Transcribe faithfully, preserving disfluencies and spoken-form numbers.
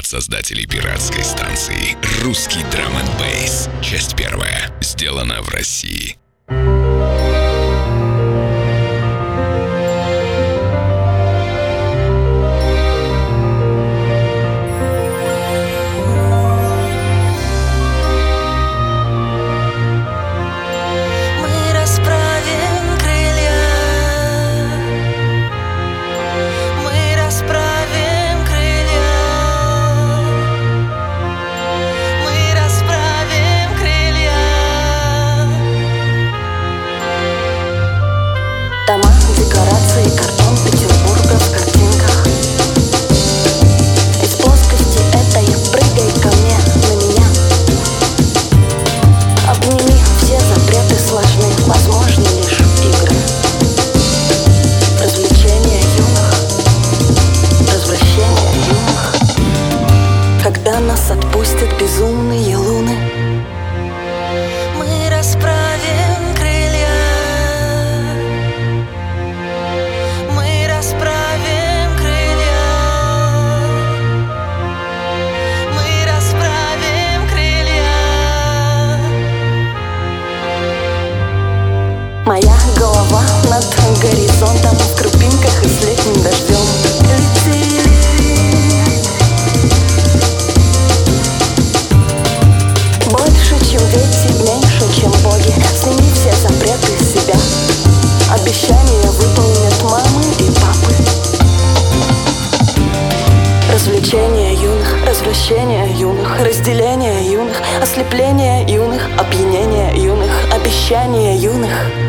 от создателей пиратской станции «Русский драм энд бейс». Часть первая. Сделана в России. Дома, декорации, картон Петербурга в картинках. Из плоскости этой прыгай ко мне, на меня. Обними, все запреты сложны, возможны лишь игры. Развлечения юных, развращения юных. Когда нас отпустят безумные луны, мы расправим крылья. Моя голова над горизонтом, в крупинках и с летним дождем. Летели. Больше, чем дети, меньше, чем боги. Сними все запреты с себя. Обещания выполнят мамы и папы. Развлечения юных, развращения юных, разделение юных, ослепление юных, опьянение юных, обещания юных.